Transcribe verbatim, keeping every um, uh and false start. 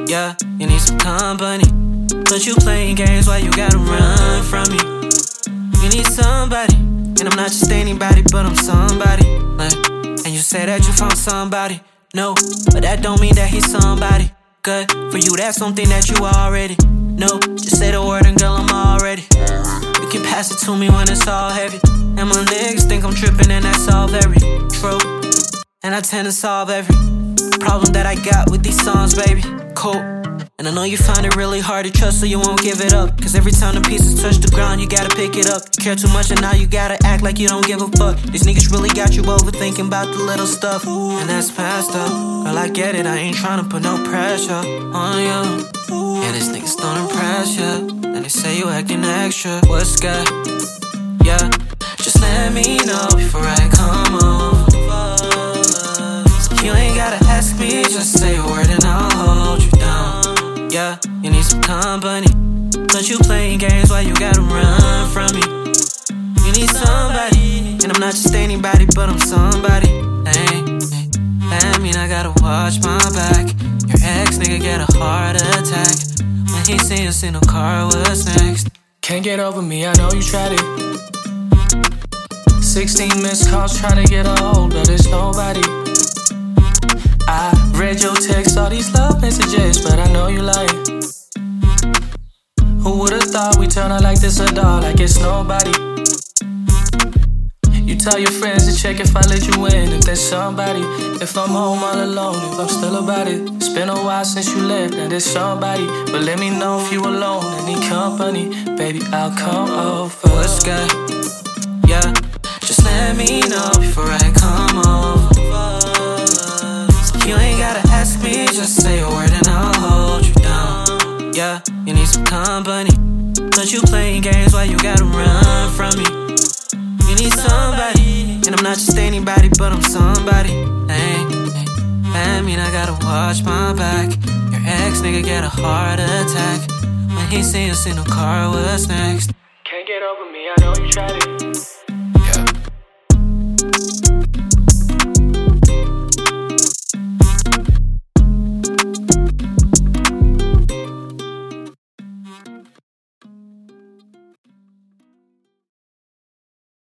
Yeah, you need some company, but you playing games while you gotta run from me. You need somebody, and I'm not just anybody, but I'm somebody. Like, and you say that you found somebody. No, but that don't mean that he's somebody. Good, for you that's something that you already know. Just say the word and girl, I'm all ready. You can pass it to me when it's all heavy. And my niggas think I'm tripping and that's all very true. And I tend to solve every problem that I got with these songs, baby. Cool. And I know you find it really hard to trust, so you won't give it up. Cause every time the pieces touch the ground, you gotta pick it up. You care too much and now you gotta act like you don't give a fuck. These niggas really got you overthinking about the little stuff. And that's past up. Girl, I get it, I ain't tryna put no pressure on you. Yeah, these niggas don't impress you. And they say you acting extra. What's good? Yeah, just let me know before I come over. You ain't gotta ask me, just say a word and I'll hold you down. Yeah, you need some company, but you playing games while you gotta run from me. You need somebody, and I'm not just anybody, but I'm somebody. Hey, hey, that mean I gotta watch my back. Your ex nigga get a heart attack when he seen us in a car, what's next? Can't get over me, I know you tried it. Sixteen missed calls trying to get a hold, but it's nobody. I read your text, all these love messages, but I know you lying. Who would've thought we turn out like this a dog, like it's nobody? You tell your friends to check if I let you in, if there's somebody. If I'm home all alone, if I'm still about it. It's been a while since you left, now there's somebody. But let me know if you alone and need company. Baby, I'll come over. What's good? Yeah, just let me know before I come over. You ain't gotta ask me, just say a word and I'll hold you down. Yeah, you need some company, but you playing games while you gotta run from me. You need somebody, and I'm not just anybody, but I'm somebody. Hey, hey, that mean I gotta watch my back. Your ex nigga get a heart attack when he seen us in a car, what's next? Can't get over me, I know you tried it.